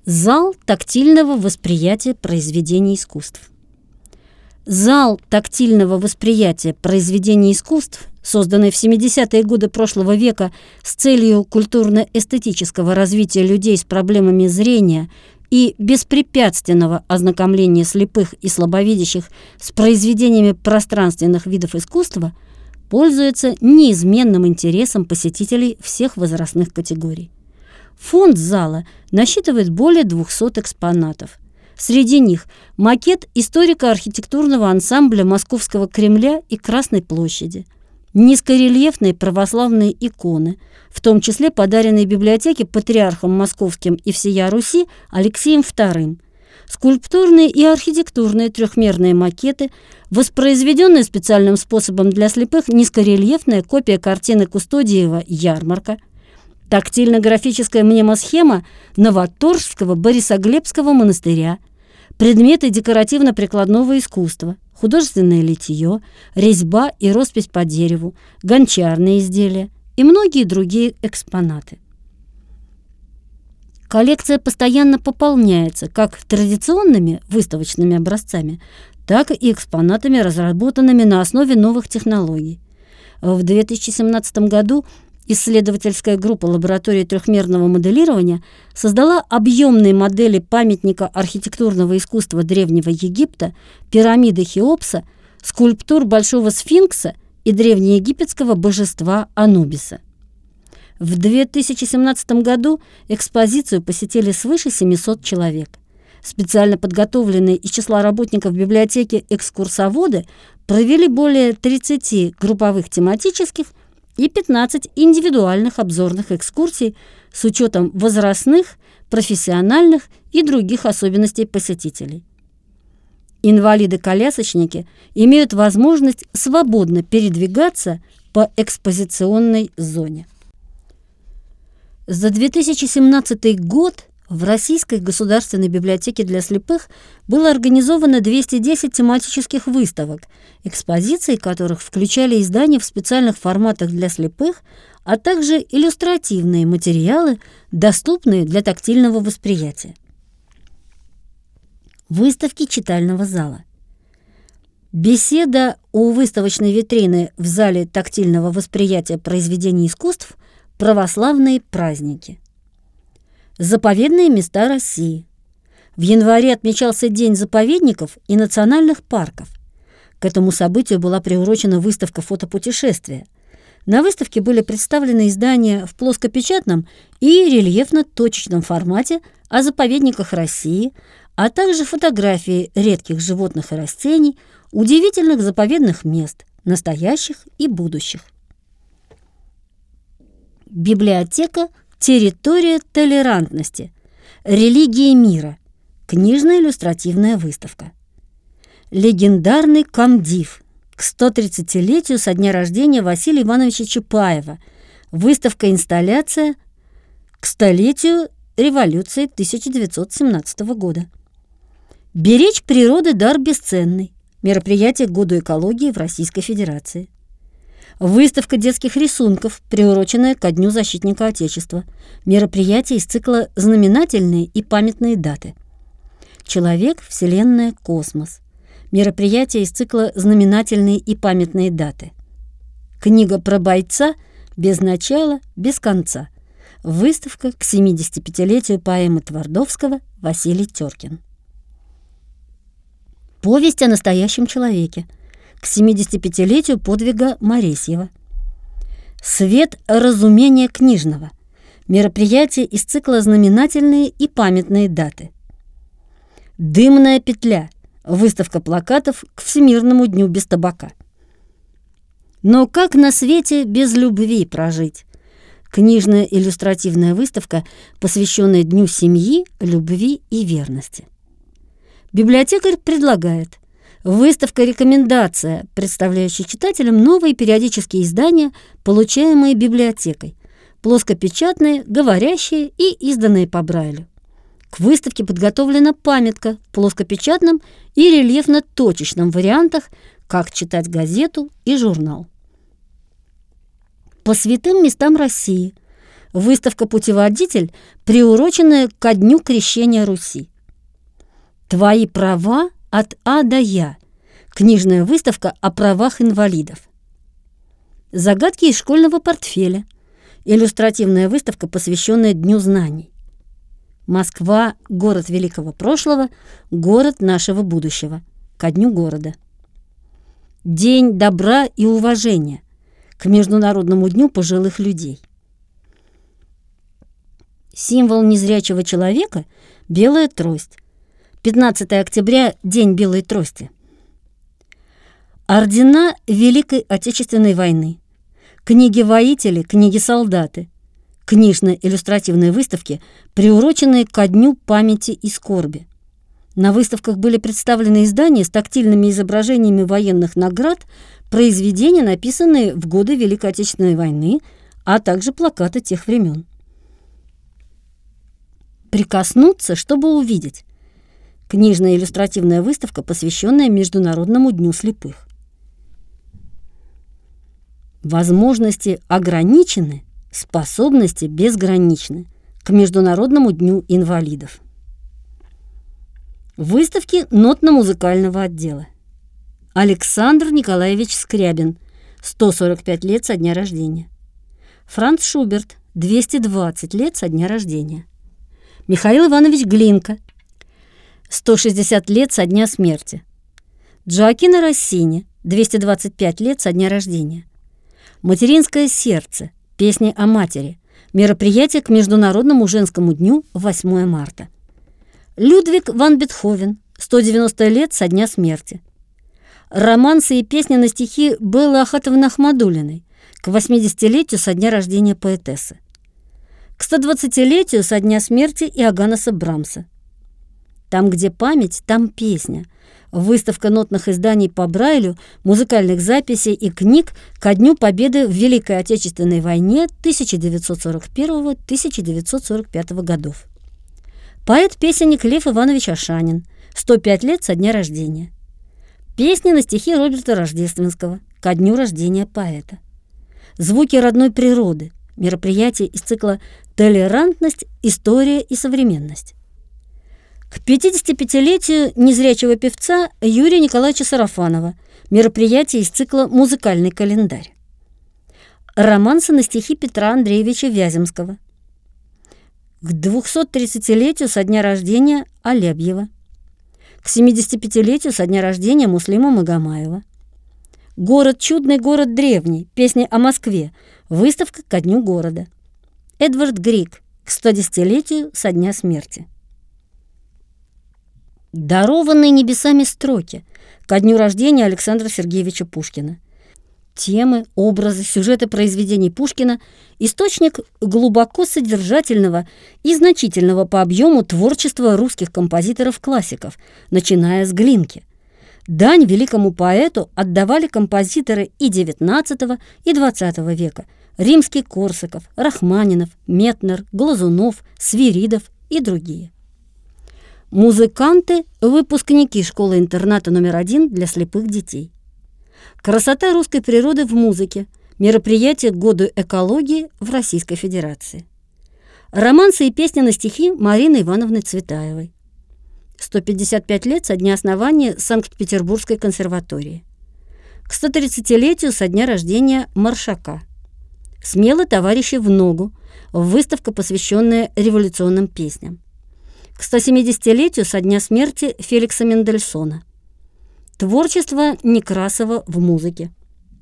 Зал тактильного восприятия произведений искусств. Зал тактильного восприятия произведений искусств, созданный в 70-е годы прошлого века с целью культурно-эстетического развития людей с проблемами зрения и беспрепятственного ознакомления слепых и слабовидящих с произведениями пространственных видов искусства, пользуется неизменным интересом посетителей всех возрастных категорий. Фонд зала насчитывает более 200 экспонатов. Среди них макет историко-архитектурного ансамбля Московского Кремля и Красной площади, низкорельефные православные иконы, в том числе подаренные библиотеке патриархом Московским и всея Руси Алексеем II, скульптурные и архитектурные трехмерные макеты, воспроизведенные специальным способом для слепых низкорельефная копия картины Кустодиева «Ярмарка», тактильно-графическая мнемосхема Новоторжского Борисоглебского монастыря, предметы декоративно-прикладного искусства, художественное литье, резьба и роспись по дереву, гончарные изделия и многие другие экспонаты. Коллекция постоянно пополняется как традиционными выставочными образцами, так и экспонатами, разработанными на основе новых технологий. В 2017 году исследовательская группа лаборатории трехмерного моделирования создала объемные модели памятника архитектурного искусства Древнего Египта, пирамиды Хеопса, скульптур Большого сфинкса и древнеегипетского божества Анубиса. В 2017 году экспозицию посетили свыше 700 человек. Специально подготовленные из числа работников библиотеки экскурсоводы провели более 30 групповых тематических и 15 индивидуальных обзорных экскурсий с учетом возрастных, профессиональных и других особенностей посетителей. Инвалиды-колясочники имеют возможность свободно передвигаться по экспозиционной зоне. За 2017 год в Российской государственной библиотеке для слепых было организовано 210 тематических выставок, экспозиции которых включали издания в специальных форматах для слепых, а также иллюстративные материалы, доступные для тактильного восприятия. Выставки читального зала. Беседа у выставочной витрины в зале тактильного восприятия произведений искусств «Православные праздники». Заповедные места России. В январе отмечался День заповедников и национальных парков. К этому событию была приурочена выставка фотопутешествия. На выставке были представлены издания в плоскопечатном и рельефно-точечном формате о заповедниках России, а также фотографии редких животных и растений, удивительных заповедных мест, настоящих и будущих. Библиотека «Территория толерантности. Религии мира». Книжная иллюстративная выставка. Легендарный комдив к 130-летию со дня рождения Василия Ивановича Чапаева. Выставка-инсталляция к 100-летию революции 1917 года. Беречь природы дар бесценный. Мероприятие к Году экологии в Российской Федерации. Выставка детских рисунков, приуроченная ко Дню защитника Отечества. Мероприятие из цикла «Знаменательные и памятные даты». Человек, Вселенная, космос. Мероприятие из цикла «Знаменательные и памятные даты». Книга про бойца «Без начала, без конца». Выставка к 75-летию поэмы Твардовского «Василий Теркин». Повесть о настоящем человеке к 75-летию подвига Моресьева. Свет разумения книжного. Мероприятие из цикла «Знаменательные и памятные даты». Дымная петля. Выставка плакатов к Всемирному дню без табака. Но как на свете без любви прожить? Книжная иллюстративная выставка, посвященная Дню семьи, любви и верности. Библиотекарь предлагает выставка-рекомендация, представляющая читателям новые периодические издания, получаемые библиотекой, плоскопечатные, говорящие и изданные по Брайлю. К выставке подготовлена памятка в плоскопечатном и рельефно-точечном вариантах, как читать газету и журнал. По святым местам России. выставка-путеводитель, приуроченная ко дню крещения Руси. «Твои права от А до Я» – книжная выставка о правах инвалидов. «Загадки из школьного портфеля» – иллюстративная выставка, посвященная Дню знаний. «Москва – город великого прошлого, город нашего будущего» ко Дню города. «День добра и уважения» к Международному дню пожилых людей. Символ незрячего человека – белая трость. 15 октября – День белой трости. Ордена Великой Отечественной войны, книги-воители, книги-солдаты, книжно-иллюстративные выставки, приуроченные ко Дню памяти и скорби. На выставках были представлены издания с тактильными изображениями военных наград, произведения, написанные в годы Великой Отечественной войны, а также плакаты тех времен. «Прикоснуться, чтобы увидеть» – книжная иллюстративная выставка, посвященная Международному дню слепых. «Возможности ограничены, способности безграничны» к Международному дню инвалидов. Выставки нотно-музыкального отдела. Александр Николаевич Скрябин, 145 лет со дня рождения. Франц Шуберт, 220 лет со дня рождения. Михаил Иванович Глинка, 160 лет со дня смерти. Джоаккино Россини, 225 лет со дня рождения. «Материнское сердце», песни о матери, мероприятие к Международному женскому дню 8 марта. Людвиг ван Бетховен, 190 лет со дня смерти. Романсы и песни на стихи Беллы Ахатовны Ахмадуллиной к 80-летию со дня рождения поэтессы. К 120-летию со дня смерти Иоганнеса Брамса. «Там, где память, там песня». Выставка нотных изданий по Брайлю, музыкальных записей и книг ко Дню Победы в Великой Отечественной войне 1941-1945 годов. Поэт-песенник Лев Иванович Ашанин, 105 лет со дня рождения. Песни на стихи Роберта Рождественского ко дню рождения поэта. Звуки родной природы, мероприятие из цикла «Толерантность, история и современность». К 55-летию незрячего певца Юрия Николаевича Сарафанова, мероприятие из цикла «Музыкальный календарь». Романсы на стихи Петра Андреевича Вяземского. К 230-летию со дня рождения Алябьева. К 75-летию со дня рождения Муслима Магомаева. «Город чудный, город древний», песни о Москве, выставка ко Дню города. Эдвард Григ к 110-летию со дня смерти. Дарованные небесами строки ко дню рождения Александра Сергеевича Пушкина. Темы, образы, сюжеты произведений Пушкина – источник глубоко содержательного и значительного по объему творчества русских композиторов-классиков, начиная с Глинки. Дань великому поэту отдавали композиторы и XIX, и XX века – Римский-Корсаков, Рахманинов, Метнер, Глазунов, Свиридов и другие. Музыканты – выпускники школы-интерната номер 1 для слепых детей. Красота русской природы в музыке. Мероприятие к году экологии в Российской Федерации. Романсы и песни на стихи Марины Ивановны Цветаевой. 155 лет со дня основания Санкт-Петербургской консерватории. К 130-летию со дня рождения Маршака. «Смело, товарищи, в ногу» – выставка, посвященная революционным песням. К 170-летию со дня смерти Феликса Мендельсона. Творчество Некрасова в музыке.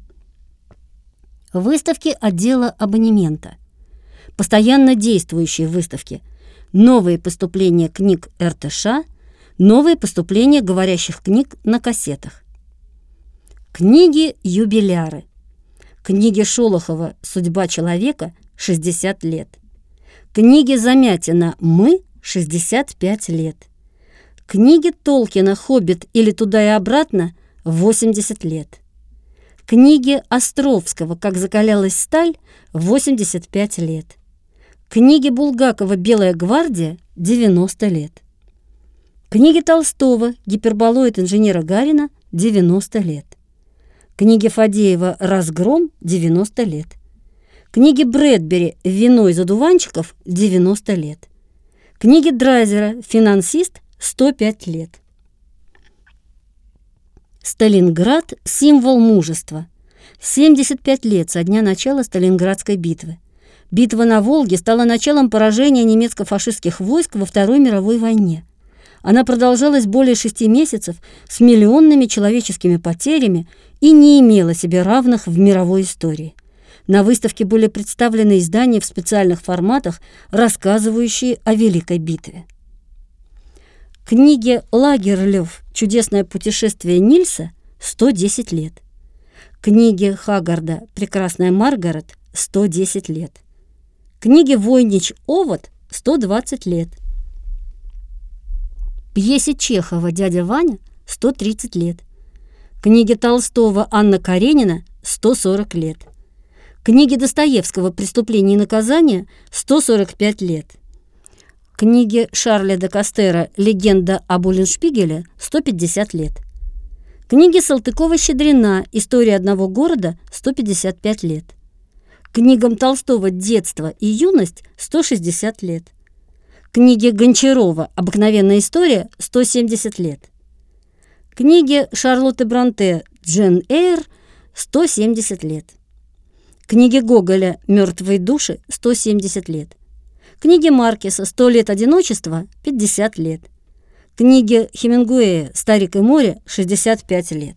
Выставки отдела абонемента. Постоянно действующие выставки. Новые поступления книг РТШ, новые поступления говорящих книг на кассетах. Книги-юбиляры. Книги Шолохова «Судьба человека» 60 лет. Книги Замятина «Мы» 65 лет. Книги Толкина «Хоббит» или «Туда и обратно» 80 лет. Книги Островского «Как закалялась сталь» 85 лет. Книги Булгакова «Белая гвардия» 90 лет. Книги Толстого «Гиперболоид инженера Гарина» 90 лет. Книги Фадеева «Разгром» 90 лет. Книге Брэдбери «Вино из одуванчиков» 90 лет. Книге Драйзера «Финансист» 105 лет. Сталинград – символ мужества. 75 лет со дня начала Сталинградской битвы. Битва на Волге стала началом поражения немецко-фашистских войск во Второй мировой войне. Она продолжалась более 6 месяцев с миллионными человеческими потерями и не имела себе равных в мировой истории. На выставке были представлены издания в специальных форматах, рассказывающие о Великой битве. Книге Лагерлёв «Чудесное путешествие Нильса» 110 лет. Книге Хаггарда «Прекрасная Маргарет» 110 лет. Книге Войнич Овод 120 лет. Пьесе Чехова «Дядя Ваня» 130 лет. Книге Толстого «Анна Каренина» 140 лет. Книге Достоевского «Преступление и наказание» 145 лет. Книге Шарля де Кастера «Легенда об Улленшпигеле» 150 лет. Книге Салтыкова-Щедрина «История одного города» 155 лет. Книгам Толстого «Детство и юность» 160 лет. Книге Гончарова «Обыкновенная история» 170 лет. Книге Шарлотты Бронте «Джен Эйр» 170 лет. Книге Гоголя «Мертвые души» 170 лет. Книге Маркеса «100 лет одиночества» 50 лет. Книге Хемингуэя «Старик и море» 65 лет.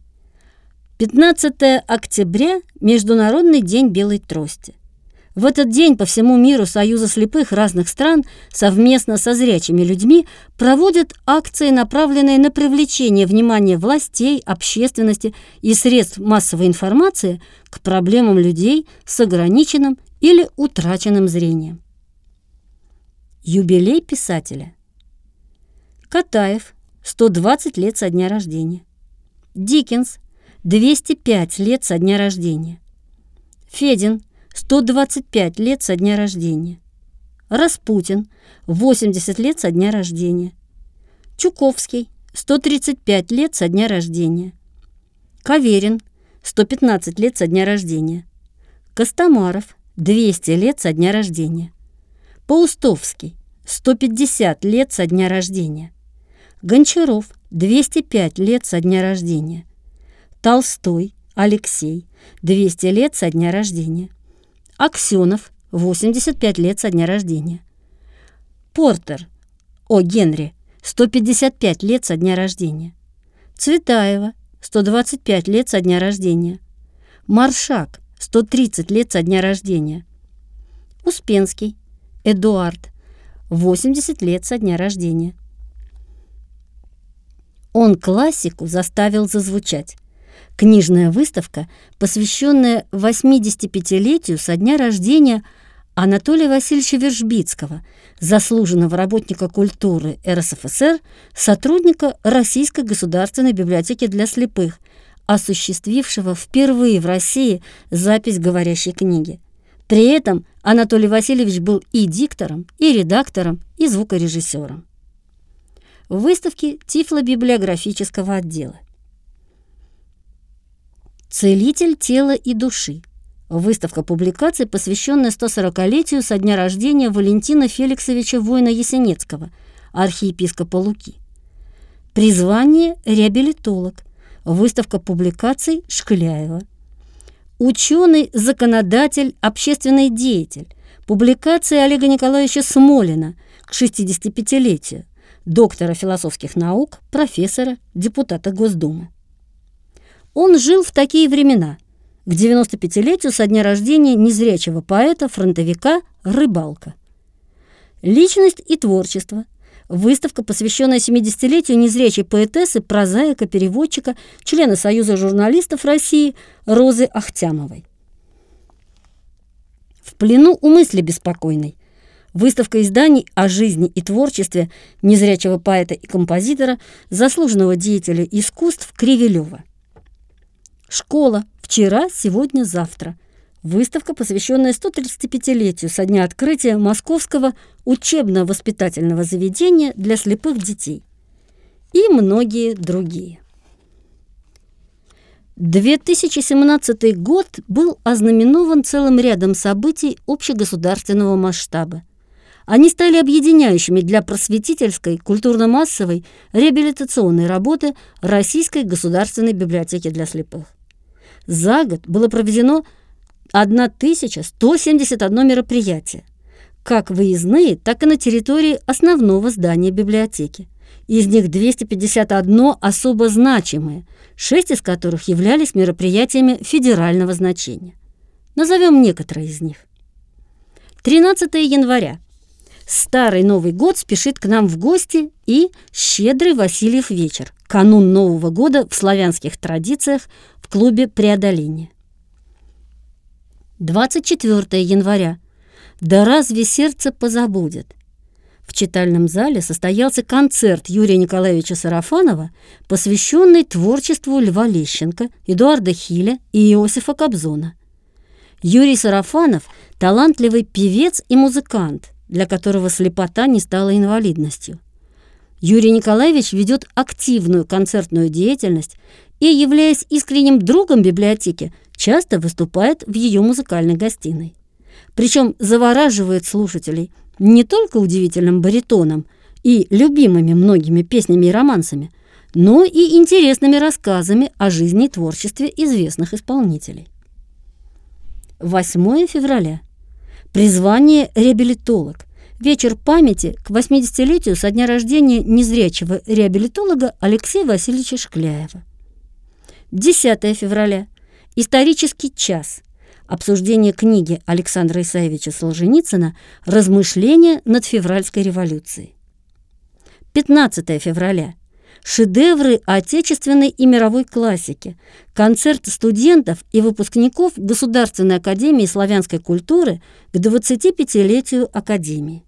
15 октября – Международный день белой трости. В этот день по всему миру союзы слепых разных стран совместно со зрячими людьми проводят акции, направленные на привлечение внимания властей, общественности и средств массовой информации к проблемам людей с ограниченным или утраченным зрением. Юбилей писателя. Катаев – 120 лет со дня рождения. Диккенс – 205 лет со дня рождения. Федин – 125 лет со дня рождения. Распутин – 80 лет со дня рождения. Чуковский – 135 лет со дня рождения. Каверин – 115 лет со дня рождения. Костомаров – 200 лет со дня рождения. Паустовский – 150 лет со дня рождения. Гончаров – 205 лет со дня рождения. Толстой Алексей – 200 лет со дня рождения. Аксенов – 85 лет со дня рождения. Портер О. Генри – 155 лет со дня рождения. Цветаева – 125 лет со дня рождения. Маршак – 130 лет со дня рождения. Успенский Эдуард – 80 лет со дня рождения. Он классику заставил зазвучать. Книжная выставка, посвященная 85-летию со дня рождения Анатолия Васильевича Вержбицкого, заслуженного работника культуры РСФСР, сотрудника Российской государственной библиотеки для слепых, осуществившего впервые в России запись говорящей книги. При этом Анатолий Васильевич был и диктором, и редактором, и звукорежиссером. В выставке Тифлобиблиографического отдела. «Целитель тела и души». Выставка публикаций, посвященная 140-летию со дня рождения Валентина Феликсовича Воина-Ясенецкого, архиепископа Луки. «Призвание реабилитолог». Выставка публикаций Шкляева. «Ученый, законодатель, общественный деятель». Публикации Олега Николаевича Смолина к 65-летию, доктора философских наук, профессора, депутата Госдумы. Он жил в такие времена. К 95-летию со дня рождения незрячего поэта-фронтовика Рыбалка. Личность и творчество. Выставка, посвященная 70-летию незрячей поэтессы, прозаика, переводчика, члена Союза журналистов России Розы Ахтямовой. В плену у мысли беспокойной. Выставка изданий о жизни и творчестве незрячего поэта и композитора, заслуженного деятеля искусств Кривелева. Школа. Вчера, сегодня, завтра. Выставка, посвященная 135-летию со дня открытия Московского учебно-воспитательного заведения для слепых детей. И многие другие. 2017 год был ознаменован целым рядом событий общегосударственного масштаба. Они стали объединяющими для просветительской, культурно-массовой, реабилитационной работы Российской государственной библиотеки для слепых. За год было проведено 1171 мероприятие, как выездные, так и на территории основного здания библиотеки. Из них 251 особо значимые, 6 из которых являлись мероприятиями федерального значения. Назовем некоторые из них. 13 января. Старый Новый год спешит к нам в гости и щедрый Васильев вечер, канун Нового года в славянских традициях в клубе «Преодоление». 24 января. «Да разве сердце позабудет?» В читальном зале состоялся концерт Юрия Николаевича Сарафанова, посвященный творчеству Льва Лещенко, Эдуарда Хиля и Иосифа Кобзона. Юрий Сарафанов – талантливый певец и музыкант, для которого слепота не стала инвалидностью. Юрий Николаевич ведет активную концертную деятельность и, являясь искренним другом библиотеки, часто выступает в ее музыкальной гостиной. Причем завораживает слушателей не только удивительным баритоном и любимыми многими песнями и романсами, но и интересными рассказами о жизни и творчестве известных исполнителей. 8 февраля. Призвание реабилитолог. Вечер памяти к 80-летию со дня рождения незрячего реабилитолога Алексея Васильевича Шкляева. 10 февраля. Исторический час. Обсуждение книги Александра Исаевича Солженицына «Размышления над февральской революцией». 15 февраля. Шедевры отечественной и мировой классики. Концерт студентов и выпускников Государственной академии славянской культуры к 25-летию Академии.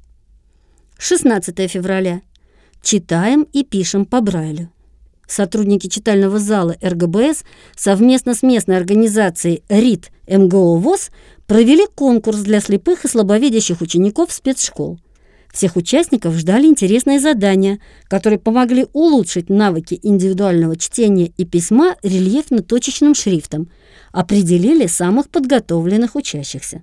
16 февраля. Читаем и пишем по Брайлю. Сотрудники читального зала РГБС совместно с местной организацией РИТ МГО ВОС провели конкурс для слепых и слабовидящих учеников спецшкол. Всех участников ждали интересные задания, которые помогли улучшить навыки индивидуального чтения и письма рельефно-точечным шрифтом, определили самых подготовленных учащихся.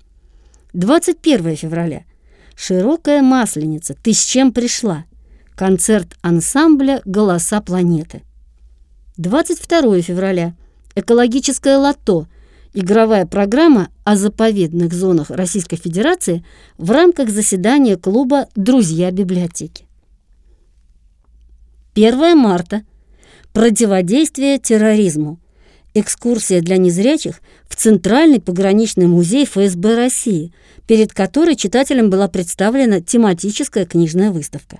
21 февраля. Широкая Масленица. Ты с чем пришла? Концерт ансамбля «Голоса планеты». 22 февраля. Экологическое лото. Игровая программа о заповедных зонах Российской Федерации в рамках заседания клуба «Друзья библиотеки». 1 марта. Противодействие терроризму. Экскурсия для незрячих в Центральный пограничный музей ФСБ России, перед которой читателям была представлена тематическая книжная выставка.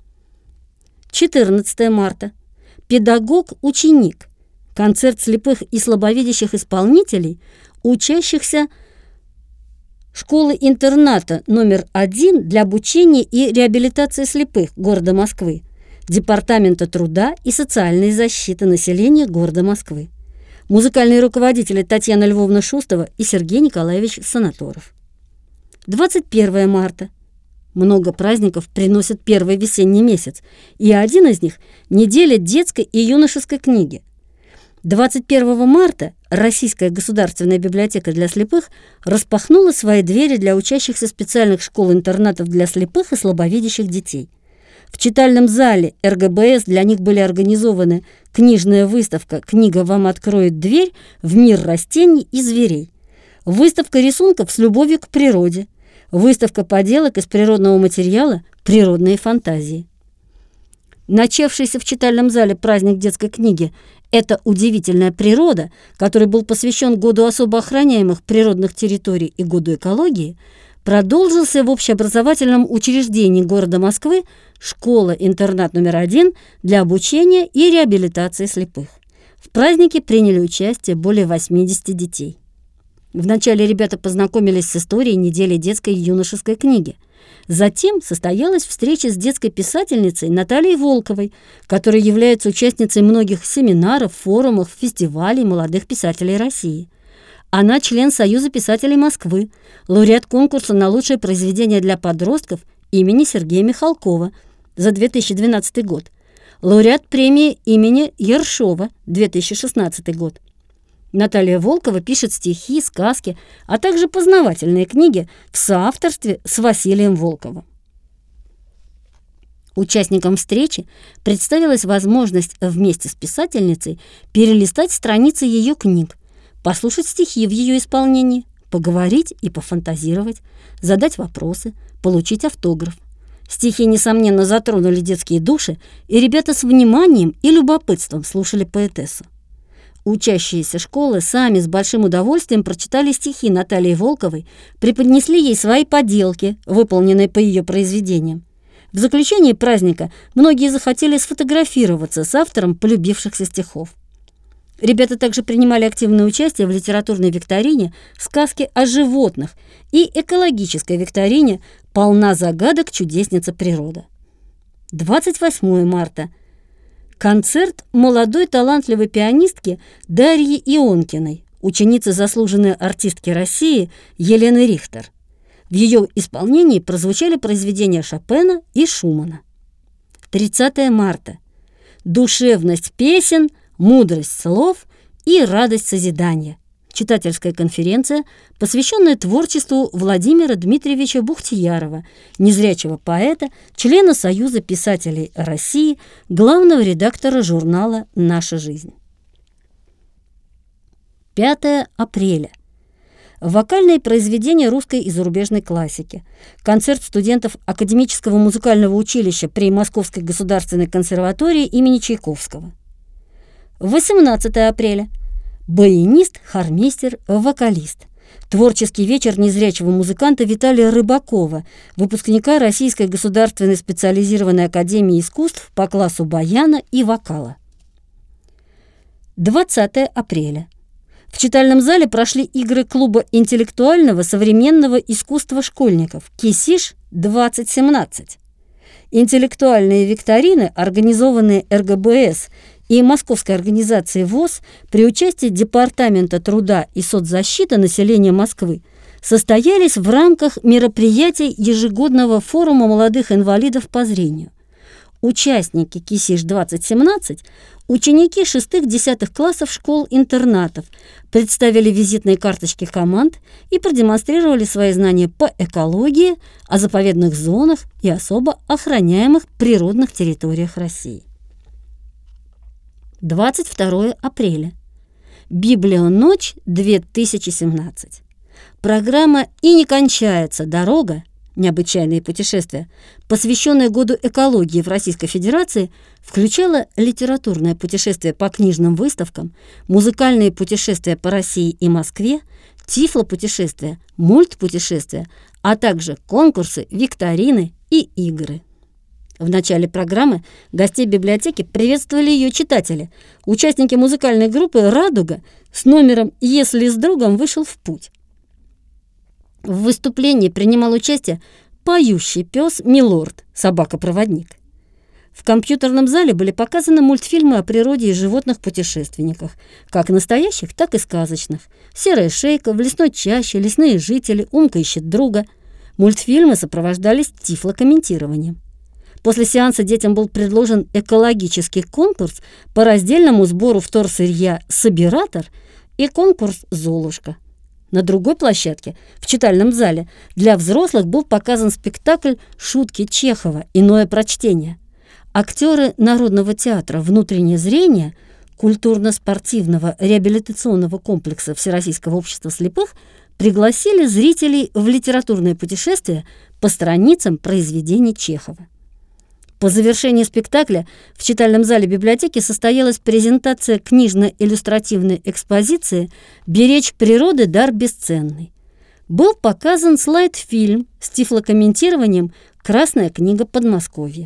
14 марта. Педагог-ученик. Концерт слепых и слабовидящих исполнителей, учащихся школы-интерната номер 1 для обучения и реабилитации слепых города Москвы, Департамента труда и социальной защиты населения города Москвы. Музыкальные руководители Татьяна Львовна Шустова и Сергей Николаевич Санаторов. 21 марта. Много праздников приносит первый весенний месяц, и один из них – неделя детской и юношеской книги. 21 марта Российская государственная библиотека для слепых распахнула свои двери для учащихся специальных школ-интернатов для слепых и слабовидящих детей. В читальном зале РГБС для них были организованы книжная выставка «Книга вам откроет дверь в мир растений и зверей», выставка рисунков с любовью к природе, выставка поделок из природного материала «Природные фантазии». Начавшийся в читальном зале праздник детской книги «Это удивительная природа», который был посвящен году особо охраняемых природных территорий и году экологии, продолжился в общеобразовательном учреждении города Москвы школа-интернат номер 1 для обучения и реабилитации слепых. В празднике приняли участие более 80 детей. Вначале ребята познакомились с историей недели детской и юношеской книги. Затем состоялась встреча с детской писательницей Натальей Волковой, которая является участницей многих семинаров, форумов, фестивалей молодых писателей России. Она член Союза писателей Москвы, лауреат конкурса на лучшее произведение для подростков имени Сергея Михалкова за 2012 год. лауреат премии имени Ершова, 2016 год. Наталья Волкова пишет стихи, сказки, а также познавательные книги в соавторстве с Василием Волковым. Участникам встречи представилась возможность вместе с писательницей перелистать страницы ее книг, послушать стихи в ее исполнении, поговорить и пофантазировать, задать вопросы, получить автограф. Стихи, несомненно, затронули детские души, и ребята с вниманием и любопытством слушали поэтессу. Учащиеся школы сами с большим удовольствием прочитали стихи Натальи Волковой, преподнесли ей свои поделки, выполненные по ее произведениям. В заключении праздника многие захотели сфотографироваться с автором полюбившихся стихов. Ребята также принимали активное участие в литературной викторине «Сказки о животных» и экологической викторине «Полна загадок чудесница природа». 28 марта. Концерт молодой талантливой пианистки Дарьи Ионкиной, ученицы заслуженной артистки России Елены Рихтер. В ее исполнении прозвучали произведения Шопена и Шумана. 30 марта. Душевность песен, мудрость слов и радость созидания. Читательская конференция, посвященная творчеству Владимира Дмитриевича Бухтиярова, незрячего поэта, члена Союза писателей России, главного редактора журнала «Наша жизнь». 5 апреля. Вокальные произведения русской и зарубежной классики. Концерт студентов Академического музыкального училища при Московской государственной консерватории имени Чайковского. 18 апреля. Баянист, хормейстер, вокалист. Творческий вечер незрячего музыканта Виталия Рыбакова, выпускника Российской государственной специализированной академии искусств по классу баяна и вокала. 20 апреля. В читальном зале прошли игры клуба интеллектуального современного искусства школьников «Кисиш-2017». Интеллектуальные викторины, организованные РГБС и Московской организацией ВОС при участии Департамента труда и соцзащиты населения Москвы, состоялись в рамках мероприятий ежегодного форума молодых инвалидов по зрению. Участники КИСИШ-2017, ученики 6-10 классов школ-интернатов, представили визитные карточки команд и продемонстрировали свои знания по экологии, о заповедных зонах и особо охраняемых природных территориях России. 22 апреля. Библионочь 2017. Программа «И не кончается дорога. Необычайные путешествия», посвященная году экологии в Российской Федерации, включала литературное путешествие по книжным выставкам, музыкальные путешествия по России и Москве, тифлопутешествия, мультпутешествия, а также конкурсы, викторины и игры. В начале программы гостей библиотеки приветствовали ее читатели, участники музыкальной группы «Радуга» с номером «Если с другом вышел в путь». В выступлении принимал участие поющий пес Милорд, собака-проводник. В компьютерном зале были показаны мультфильмы о природе и животных-путешественниках, как настоящих, так и сказочных. «Серая шейка», «В лесной чаще», «Лесные жители», «Умка ищет друга». Мультфильмы сопровождались тифлокомментированием. После сеанса детям был предложен экологический конкурс по раздельному сбору вторсырья «Собиратор» и конкурс «Золушка». На другой площадке, в читальном зале, для взрослых был показан спектакль «Шутки Чехова. Иное прочтение». Актеры Народного театра «Внутреннее зрение» культурно-спортивного реабилитационного комплекса Всероссийского общества слепых пригласили зрителей в литературное путешествие по страницам произведений Чехова. По завершении спектакля в читальном зале библиотеки состоялась презентация книжно-иллюстративной экспозиции «Беречь природы дар бесценный». Был показан слайд-фильм с тифлокомментированием «Красная книга Подмосковья».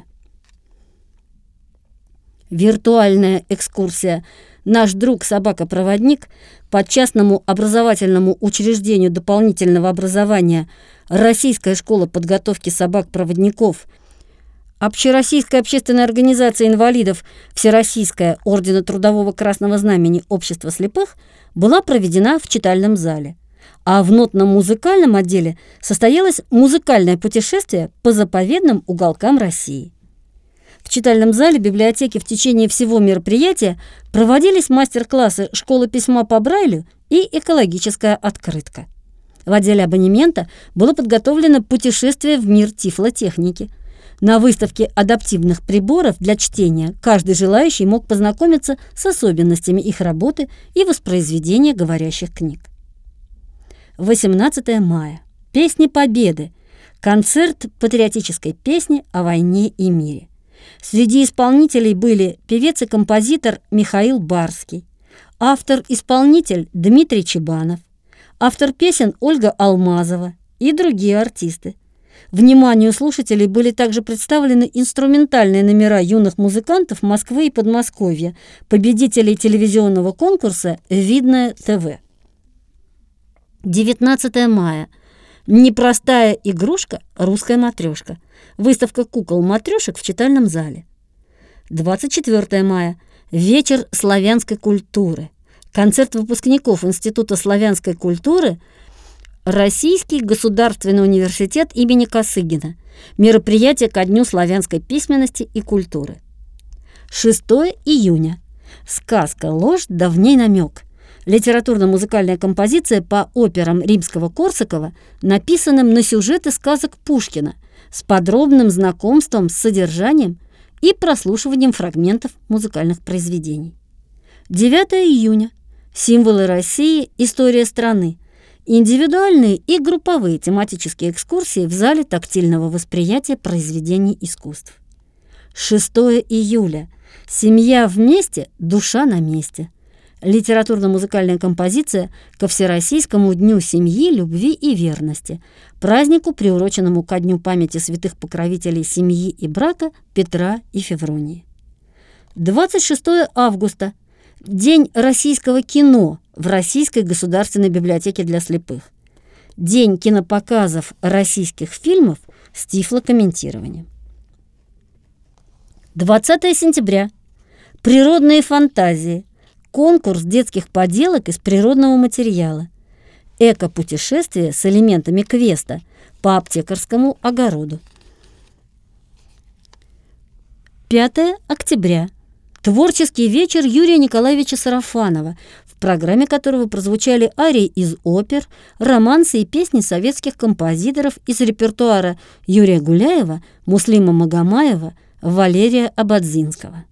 Виртуальная экскурсия «Наш друг собака-проводник» по частному образовательному учреждению дополнительного образования «Российская школа подготовки собак-проводников», Общероссийская общественная организация инвалидов Всероссийская Ордена Трудового Красного Знамени Общества слепых была проведена в читальном зале, а в нотно-музыкальном отделе состоялось музыкальное путешествие по заповедным уголкам России. В читальном зале библиотеки в течение всего мероприятия проводились мастер-классы «Школа письма по Брайлю» и «Экологическая открытка». В отделе абонемента было подготовлено путешествие в мир тифлотехники. На выставке адаптивных приборов для чтения каждый желающий мог познакомиться с особенностями их работы и воспроизведения говорящих книг. 18 мая. Песни Победы. Концерт патриотической песни о войне и мире. Среди исполнителей были певец и композитор Михаил Барский, автор-исполнитель Дмитрий Чебанов, автор песен Ольга Алмазова и другие артисты. Вниманию слушателей были также представлены инструментальные номера юных музыкантов Москвы и Подмосковья, победителей телевизионного конкурса «Видное ТВ». 19 мая. Непростая игрушка «Русская матрешка». Выставка кукол-матрешек в читальном зале. 24 мая. Вечер славянской культуры. Концерт выпускников Института славянской культуры Российский государственный университет имени Косыгина. Мероприятие ко Дню славянской письменности и культуры. 6 июня. Сказка «Ложь, да в ней намек». Литературно-музыкальная композиция по операм Римского-Корсакова, написанным на сюжеты сказок Пушкина, с подробным знакомством с содержанием и прослушиванием фрагментов музыкальных произведений. 9 июня. Символы России. История страны. Индивидуальные и групповые тематические экскурсии в зале тактильного восприятия произведений искусств. 6 июля. Семья вместе, душа на месте. Литературно-музыкальная композиция ко Всероссийскому дню семьи, любви и верности, празднику, приуроченному ко дню памяти святых покровителей семьи и брака Петра и Февронии. 26 августа. День российского кино в Российской государственной библиотеке для слепых. День кинопоказов российских фильмов с тифлокомментированием. 20 сентября. Природные фантазии. Конкурс детских поделок из природного материала. Эко-путешествие с элементами квеста по аптекарскому огороду. 5 октября. Творческий вечер Юрия Николаевича Сарафанова, в программе которого прозвучали арии из опер, романсы и песни советских композиторов из репертуара Юрия Гуляева, Муслима Магомаева, Валерия Ободзинского.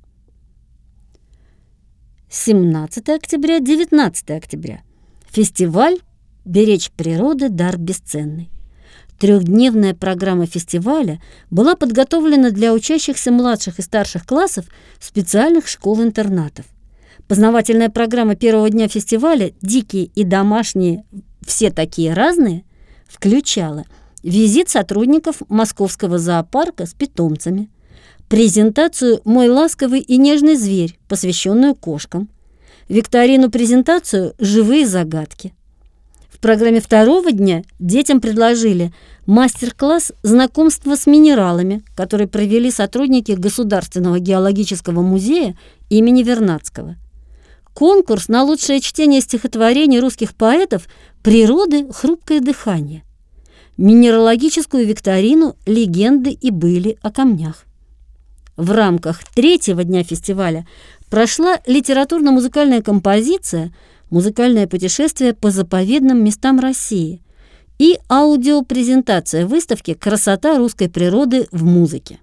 17 октября, 19 октября. Фестиваль «Беречь природы. Дар бесценный». Трехдневная программа фестиваля была подготовлена для учащихся младших и старших классов специальных школ-интернатов. Познавательная программа первого дня фестиваля «Дикие и домашние, все такие разные» включала визит сотрудников Московского зоопарка с питомцами, презентацию «Мой ласковый и нежный зверь», посвященную кошкам, викторину-презентацию «Живые загадки». В программе второго дня детям предложили мастер-класс «Знакомство с минералами», который провели сотрудники Государственного геологического музея имени Вернадского. Конкурс на лучшее чтение стихотворений русских поэтов «Природы. Хрупкое дыхание». Минералогическую викторину «Легенды и были о камнях». В рамках третьего дня фестиваля прошла литературно-музыкальная композиция «Музыкальное путешествие по заповедным местам России» и аудиопрезентация выставки «Красота русской природы в музыке».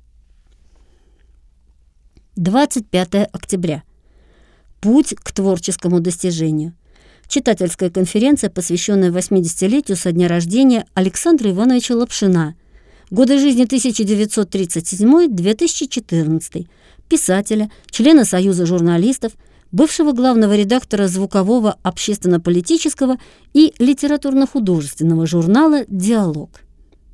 25 октября. Путь к творческому достижению. Читательская конференция, посвященная 80-летию со дня рождения Александра Ивановича Лапшина, годы жизни 1937-2014, писателя, члена Союза журналистов, бывшего главного редактора звукового, общественно-политического и литературно-художественного журнала «Диалог».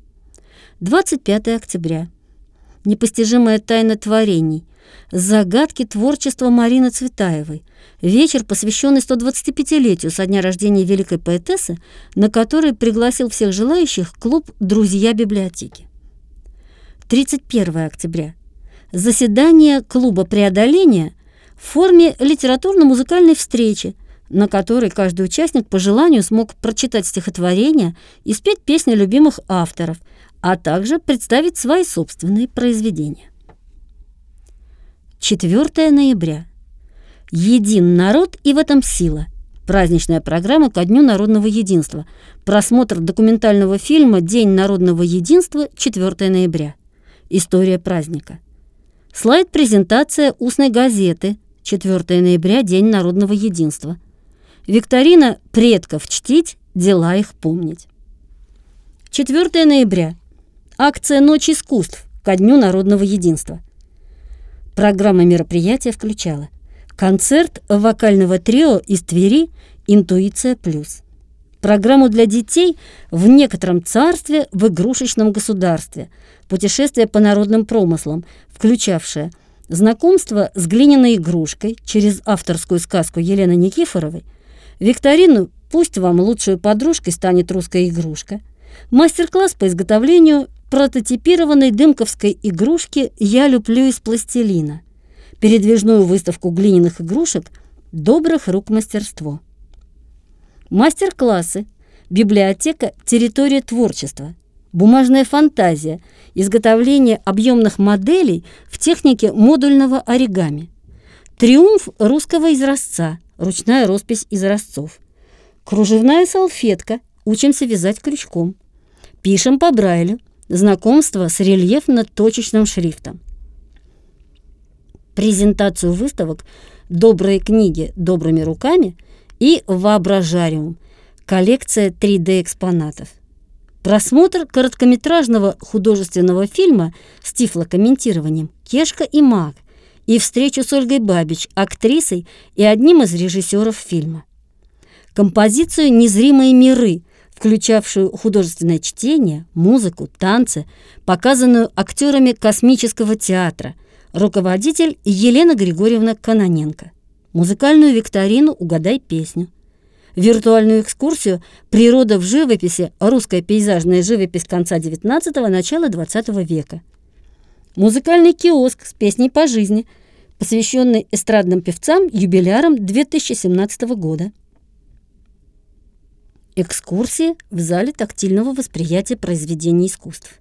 25 октября. Непостижимая тайна творений. Загадки творчества Марины Цветаевой. Вечер, посвященный 125-летию со дня рождения великой поэтессы, на который пригласил всех желающих клуб «Друзья библиотеки». 31 октября. Заседание клуба преодоления в форме литературно-музыкальной встречи, на которой каждый участник по желанию смог прочитать стихотворения и спеть песни любимых авторов, а также представить свои собственные произведения. 4 ноября. Един народ, и в этом сила. Праздничная программа ко Дню народного единства. Просмотр документального фильма «День народного единства» 4 ноября. История праздника. Слайд-презентация устной газеты 4 ноября, День народного единства. Викторина «Предков чтить, дела их помнить». 4 ноября. Акция «Ночь искусств» ко Дню народного единства. Программа мероприятия включала концерт вокального трио из Твери «Интуиция плюс», программу для детей «В некотором царстве в игрушечном государстве», путешествие по народным промыслам, включавшее знакомство с глиняной игрушкой через авторскую сказку Елены Никифоровой, викторину «Пусть вам лучшей подружкой станет русская игрушка», мастер-класс по изготовлению прототипированной дымковской игрушки «Я люблю из пластилина», передвижную выставку глиняных игрушек «Добрых рук мастерство». Мастер-классы, библиотека «Территория творчества», бумажная фантазия, изготовление объемных моделей в технике модульного оригами, триумф русского изразца, ручная роспись изразцов, кружевная салфетка, учимся вязать крючком, пишем по Брайлю, знакомство с рельефно-точечным шрифтом. Презентацию выставок «Добрые книги добрыми руками» и «Воображариум», коллекция 3D-экспонатов. Просмотр короткометражного художественного фильма с тифлокомментированием «Кешка и Мак» и встречу с Ольгой Бабич, актрисой и одним из режиссеров фильма. Композицию «Незримые миры», включавшую художественное чтение, музыку, танцы, показанную актерами космического театра, руководитель Елена Григорьевна Кононенко, музыкальную викторину «Угадай песню», виртуальную экскурсию «Природа в живописи. Русская пейзажная живопись конца XIX – начала XX века», музыкальный киоск с песней по жизни, посвященный эстрадным певцам, юбилярам 2017 года. Экскурсии в зале тактильного восприятия произведений искусств.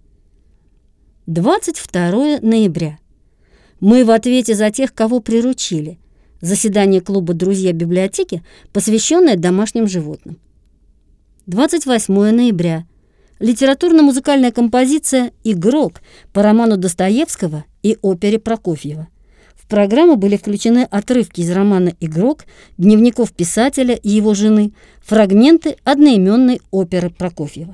22 ноября. Мы в ответе за тех, кого приручили. Заседание клуба «Друзья библиотеки», посвященное домашним животным. 28 ноября. Литературно-музыкальная композиция «Игрок» по роману Достоевского и опере Прокофьева. В программу были включены отрывки из романа «Игрок», дневников писателя и его жены, фрагменты одноименной оперы Прокофьева.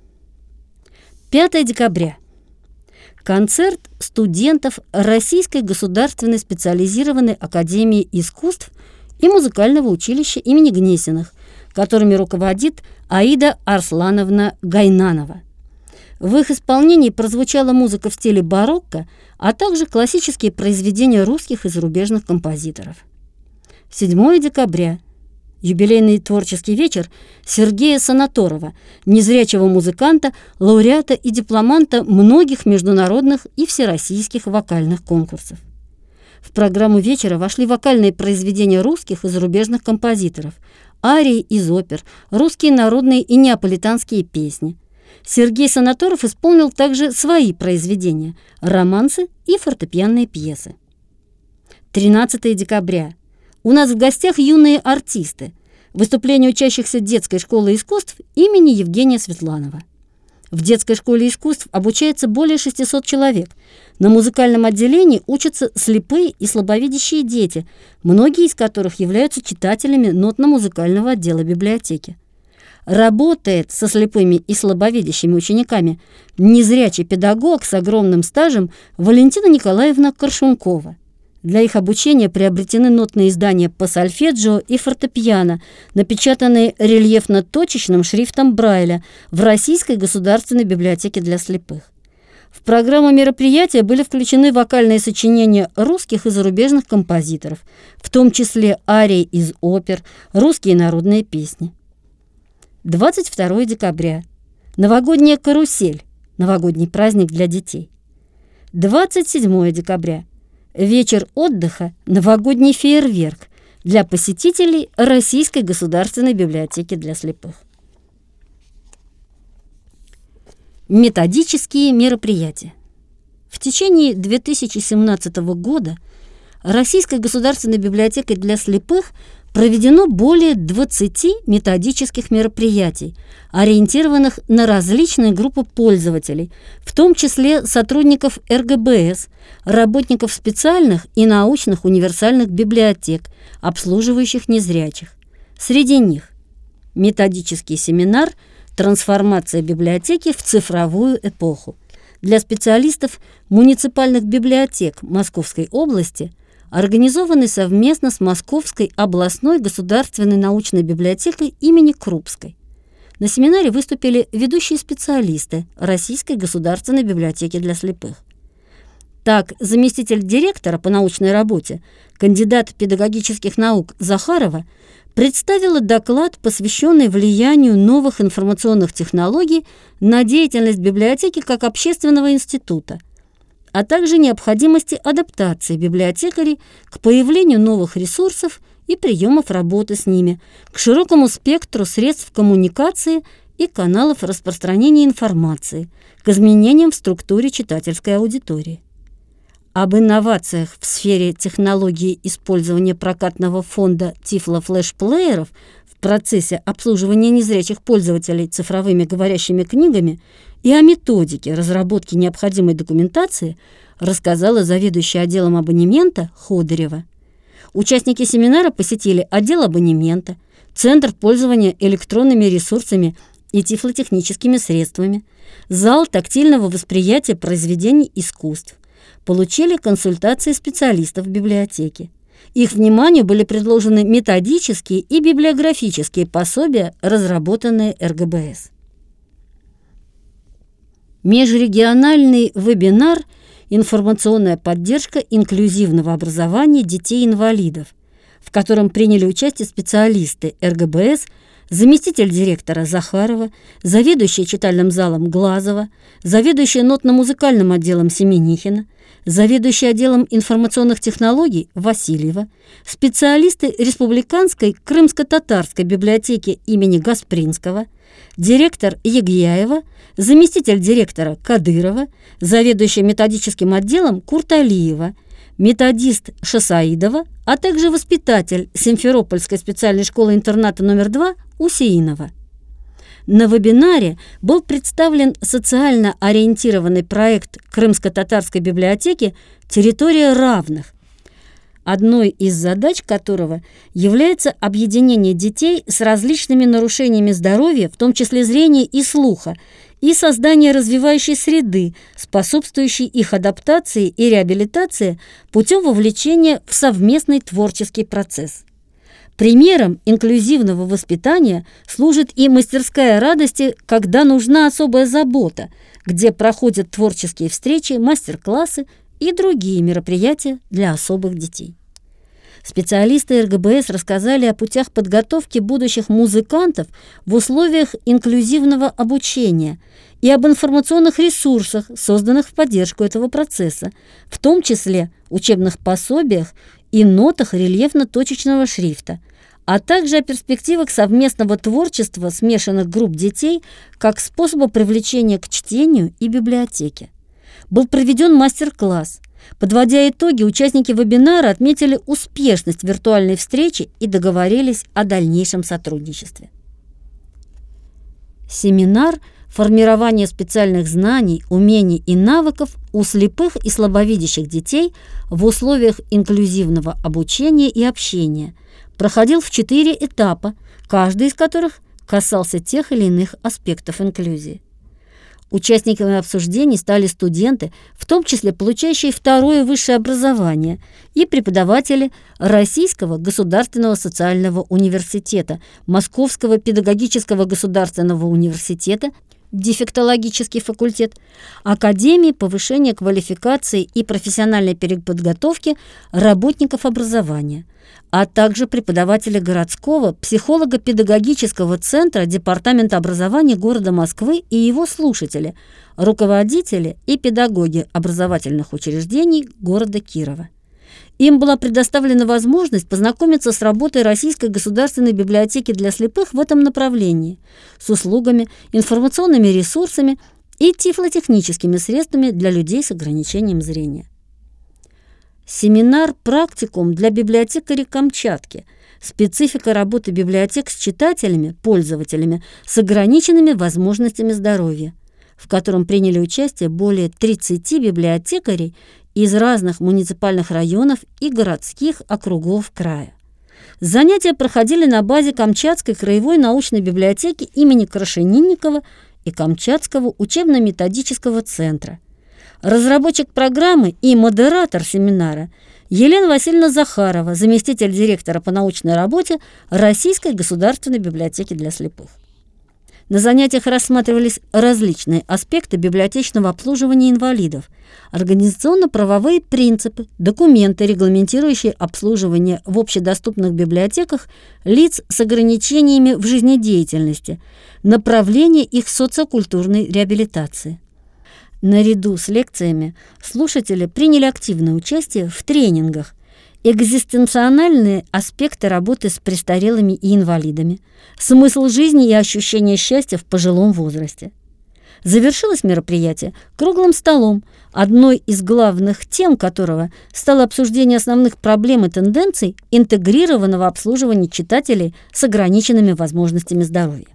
5 декабря. Концерт студентов Российской государственной специализированной академии искусств и музыкального училища имени Гнесиных, которыми руководит Аида Арслановна Гайнанова. В их исполнении прозвучала музыка в стиле барокко, а также классические произведения русских и зарубежных композиторов. 7 декабря. Юбилейный творческий вечер Сергея Санаторова, незрячего музыканта, лауреата и дипломанта многих международных и всероссийских вокальных конкурсов. В программу вечера вошли вокальные произведения русских и зарубежных композиторов, арии из опер, русские народные и неаполитанские песни. Сергей Санаторов исполнил также свои произведения, романсы и фортепианные пьесы. 13 декабря. У нас в гостях юные артисты. Выступление учащихся детской школы искусств имени Евгения Светланова. В детской школе искусств обучается более 600 человек. На музыкальном отделении учатся слепые и слабовидящие дети, многие из которых являются читателями нотно-музыкального отдела библиотеки. Работает со слепыми и слабовидящими учениками незрячий педагог с огромным стажем Валентина Николаевна Коршункова. Для их обучения приобретены нотные издания по сольфеджио и фортепиано, напечатанные рельефно-точечным шрифтом Брайля в Российской государственной библиотеке для слепых. В программу мероприятия были включены вокальные сочинения русских и зарубежных композиторов, в том числе арии из опер, русские народные песни. 22 декабря. Новогодняя карусель. Новогодний праздник для детей. 27 декабря. Вечер отдыха, новогодний фейерверк для посетителей Российской государственной библиотеки для слепых. Методические мероприятия. В течение 2017 года Российской государственной библиотекой для слепых проведено более 20 методических мероприятий, ориентированных на различные группы пользователей, в том числе сотрудников РГБС, работников специальных и научных универсальных библиотек, обслуживающих незрячих. Среди них методический семинар «Трансформация библиотеки в цифровую эпоху» для специалистов муниципальных библиотек Московской области, организованный совместно с Московской областной государственной научной библиотекой имени Крупской. На семинаре выступили ведущие специалисты Российской государственной библиотеки для слепых. Так, заместитель директора по научной работе, кандидат педагогических наук Захарова, представила доклад, посвященный влиянию новых информационных технологий на деятельность библиотеки как общественного института, а также необходимости адаптации библиотекарей к появлению новых ресурсов и приемов работы с ними, к широкому спектру средств коммуникации и каналов распространения информации, к изменениям в структуре читательской аудитории. Об инновациях в сфере технологии использования прокатного фонда тифлофлешплееров в процессе обслуживания незрячих пользователей цифровыми говорящими книгами и о методике разработки необходимой документации рассказала заведующая отделом абонемента Ходырева. Участники семинара посетили отдел абонемента, Центр пользования электронными ресурсами и тифлотехническими средствами, зал тактильного восприятия произведений искусств, получили консультации специалистов библиотеки. Их вниманию были предложены методические и библиографические пособия, разработанные РГБС. Межрегиональный вебинар «Информационная поддержка инклюзивного образования детей-инвалидов», в котором приняли участие специалисты РГБС, заместитель директора Захарова, заведующая читальным залом Глазова, заведующая нотно-музыкальным отделом Семенихина, заведующая отделом информационных технологий Васильева, специалисты Республиканской крымско-татарской библиотеки имени Гаспринского, директор Егьяева, заместитель директора Кадырова, заведующая методическим отделом Курталиева, методист Шасаидова, а также воспитатель Симферопольской специальной школы-интерната номер 2 Усеинова. На вебинаре был представлен социально ориентированный проект Крымско-татарской библиотеки «Территория равных», одной из задач которого является объединение детей с различными нарушениями здоровья, в том числе зрения и слуха, и создание развивающей среды, способствующей их адаптации и реабилитации путем вовлечения в совместный творческий процесс. Примером инклюзивного воспитания служит и мастерская радости, когда нужна особая забота, где проходят творческие встречи, мастер-классы и другие мероприятия для особых детей. Специалисты РГБС рассказали о путях подготовки будущих музыкантов в условиях инклюзивного обучения и об информационных ресурсах, созданных в поддержку этого процесса, в том числе учебных пособиях и нотах рельефно-точечного шрифта, а также о перспективах совместного творчества смешанных групп детей как способа привлечения к чтению и библиотеке. Был проведен мастер-класс. Подводя итоги, участники вебинара отметили успешность виртуальной встречи и договорились о дальнейшем сотрудничестве. Семинар «Формирование специальных знаний, умений и навыков у слепых и слабовидящих детей в условиях инклюзивного обучения и общения» проходил в 4 этапа, каждый из которых касался тех или иных аспектов инклюзии. Участниками обсуждений стали студенты, в том числе получающие второе высшее образование, и преподаватели Российского государственного социального университета, Московского педагогического государственного университета, дефектологический факультет, Академии повышения квалификации и профессиональной переподготовки работников образования, а также преподаватели городского психолого-педагогического центра Департамента образования города Москвы и его слушатели, руководители и педагоги образовательных учреждений города Кирова. Им была предоставлена возможность познакомиться с работой Российской государственной библиотеки для слепых в этом направлении, с услугами, информационными ресурсами и тифлотехническими средствами для людей с ограничением зрения. Семинар-практикум для библиотекарей Камчатки. Специфика работы библиотек с читателями, пользователями с ограниченными возможностями здоровья, в котором приняли участие более 30 библиотекарей из разных муниципальных районов и городских округов края. Занятия проходили на базе Камчатской краевой научной библиотеки имени Крашенинникова и Камчатского учебно-методического центра. Разработчик программы и модератор семинара Елена Васильевна Захарова, заместитель директора по научной работе Российской государственной библиотеки для слепых. На занятиях рассматривались различные аспекты библиотечного обслуживания инвалидов, организационно-правовые принципы, документы, регламентирующие обслуживание в общедоступных библиотеках лиц с ограничениями в жизнедеятельности, направление их социокультурной реабилитации. Наряду с лекциями слушатели приняли активное участие в тренингах «Экзистенциональные аспекты работы с престарелыми и инвалидами», «Смысл жизни и ощущение счастья в пожилом возрасте». Завершилось мероприятие круглым столом, одной из главных тем которого стало обсуждение основных проблем и тенденций интегрированного обслуживания читателей с ограниченными возможностями здоровья.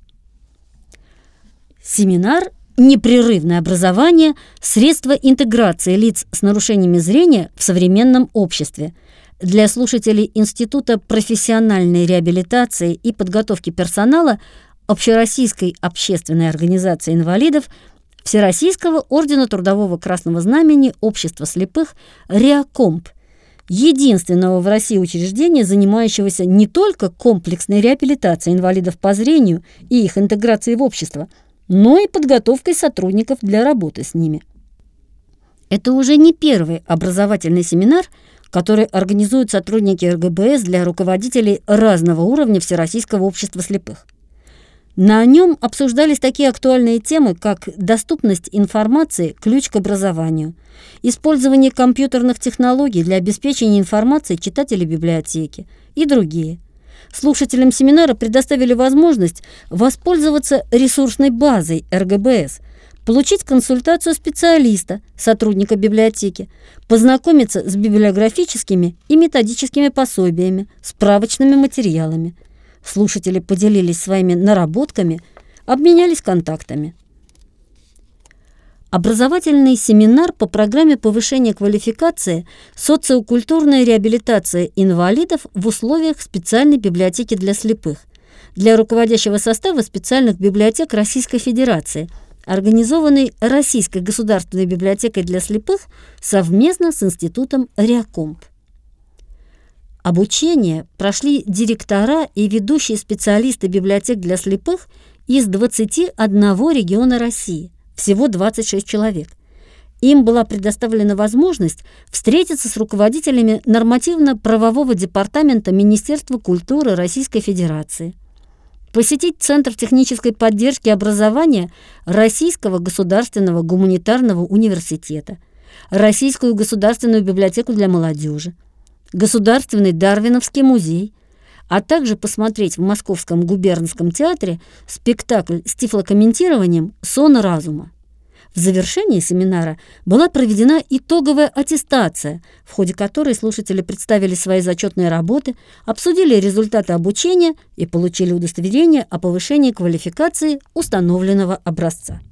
Семинар «Непрерывное образование. Средства интеграции лиц с нарушениями зрения в современном обществе» для слушателей Института профессиональной реабилитации и подготовки персонала Общероссийской общественной организации инвалидов, Всероссийского ордена Трудового Красного Знамени Общества слепых РеаКомп, единственного в России учреждения, занимающегося не только комплексной реабилитацией инвалидов по зрению и их интеграцией в общество, но и подготовкой сотрудников для работы с ними. Это уже не первый образовательный семинар, который организуют сотрудники РГБС для руководителей разного уровня Всероссийского общества слепых. На нем обсуждались такие актуальные темы, как доступность информации, ключ к образованию, использование компьютерных технологий для обеспечения информации читателей библиотеки и другие. Слушателям семинара предоставили возможность воспользоваться ресурсной базой РГБС, получить консультацию специалиста, сотрудника библиотеки, познакомиться с библиографическими и методическими пособиями, справочными материалами. Слушатели поделились своими наработками, обменялись контактами. Образовательный семинар по программе повышения квалификации «Социокультурная реабилитация инвалидов в условиях специальной библиотеки для слепых» для руководящего состава специальных библиотек Российской Федерации, организованный Российской государственной библиотекой для слепых совместно с Институтом РеаКомп. Обучение прошли директора и ведущие специалисты библиотек для слепых из 21 региона России, всего 26 человек. Им была предоставлена возможность встретиться с руководителями нормативно-правового департамента Министерства культуры Российской Федерации, посетить Центр технической поддержки образования Российского государственного гуманитарного университета, Российскую государственную библиотеку для молодежи, Государственный Дарвиновский музей, а также посмотреть в Московском губернском театре спектакль с тифлокомментированием «Сон разума». В завершении семинара была проведена итоговая аттестация, в ходе которой слушатели представили свои зачетные работы, обсудили результаты обучения и получили удостоверение о повышении квалификации установленного образца.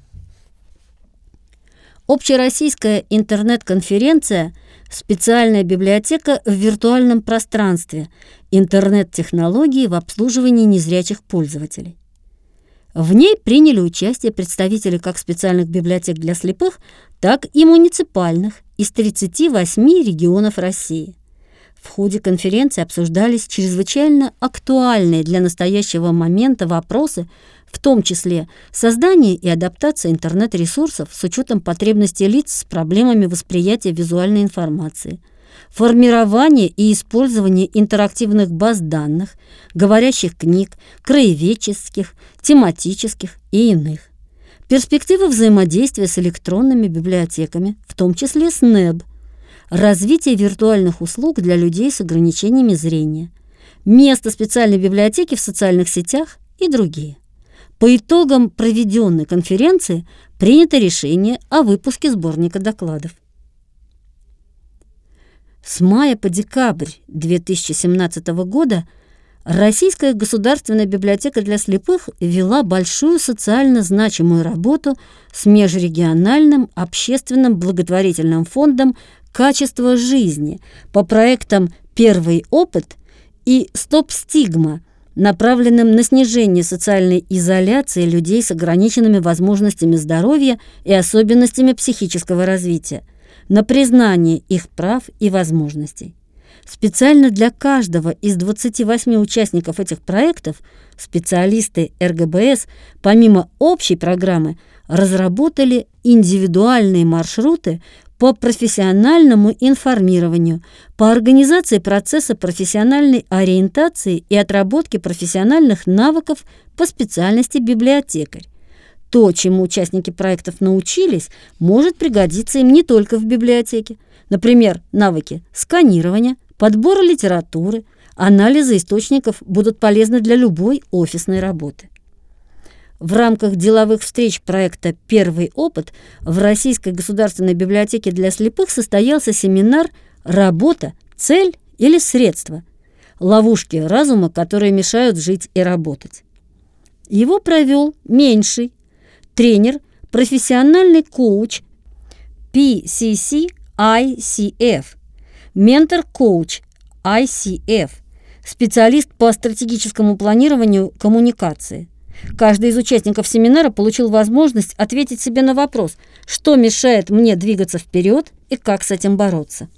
Общероссийская интернет-конференция «Специальная библиотека в виртуальном пространстве. Интернет-технологии в обслуживании незрячих пользователей». В ней приняли участие представители как специальных библиотек для слепых, так и муниципальных из 38 регионов России. В ходе конференции обсуждались чрезвычайно актуальные для настоящего момента вопросы, в том числе создание и адаптация интернет-ресурсов с учетом потребностей лиц с проблемами восприятия визуальной информации, формирование и использование интерактивных баз данных, говорящих книг, краеведческих, тематических и иных, перспективы взаимодействия с электронными библиотеками, в том числе с НЭБ, развитие виртуальных услуг для людей с ограничениями зрения, место специальной библиотеки в социальных сетях и другие. По итогам проведенной конференции принято решение о выпуске сборника докладов. С мая по декабрь 2017 года Российская государственная библиотека для слепых вела большую социально значимую работу с межрегиональным общественным благотворительным фондом «Качество жизни» по проектам «Первый опыт» и «Стоп стигма», направленным на снижение социальной изоляции людей с ограниченными возможностями здоровья и особенностями психического развития, на признание их прав и возможностей. Специально для каждого из 28 участников этих проектов специалисты РГБС, помимо общей программы, разработали индивидуальные маршруты по профессиональному информированию, по организации процесса профессиональной ориентации и отработки профессиональных навыков по специальности библиотекарь. То, чему участники проектов научились, может пригодиться им не только в библиотеке. Например, навыки сканирования, подбора литературы, анализа источников будут полезны для любой офисной работы. В рамках деловых встреч проекта «Первый опыт» в Российской государственной библиотеке для слепых состоялся семинар «Работа. Цель или средство? Ловушки разума, которые мешают жить и работать». Его провел Меньший, тренер, профессиональный коуч PCC ICF, ментор-коуч ICF, специалист по стратегическому планированию коммуникации. Каждый из участников семинара получил возможность ответить себе на вопрос, что мешает мне двигаться вперед и как с этим бороться.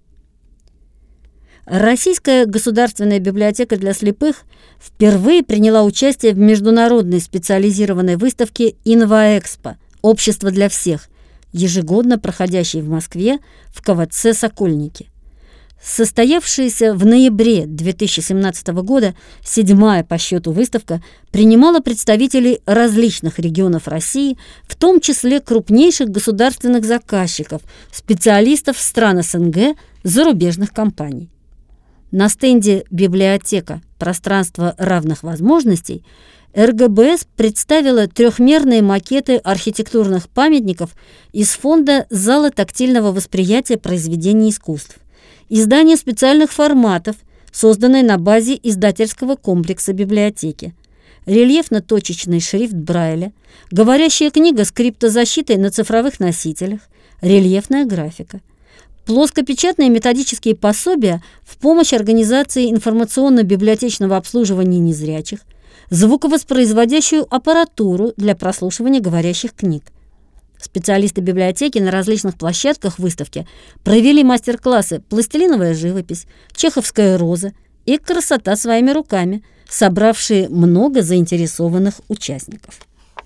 Российская государственная библиотека для слепых впервые приняла участие в международной специализированной выставке «Инваэкспо. Общество для всех», ежегодно проходящей в Москве в КВЦ «Сокольники». Состоявшаяся в ноябре 2017 года 7-я по счету выставка принимала представителей различных регионов России, в том числе крупнейших государственных заказчиков, специалистов стран СНГ, зарубежных компаний. На стенде «Библиотека. Пространство равных возможностей» РГБС представила трехмерные макеты архитектурных памятников из фонда зала тактильного восприятия произведений искусств, издание специальных форматов, созданное на базе издательского комплекса библиотеки, рельефно-точечный шрифт Брайля, говорящая книга с криптозащитой на цифровых носителях, рельефная графика, плоскопечатные методические пособия в помощь организации информационно-библиотечного обслуживания незрячих, звуковоспроизводящую аппаратуру для прослушивания говорящих книг. Специалисты библиотеки на различных площадках выставки провели мастер-классы «Пластилиновая живопись», «Чеховская роза» и «Красота своими руками», собравшие много заинтересованных участников.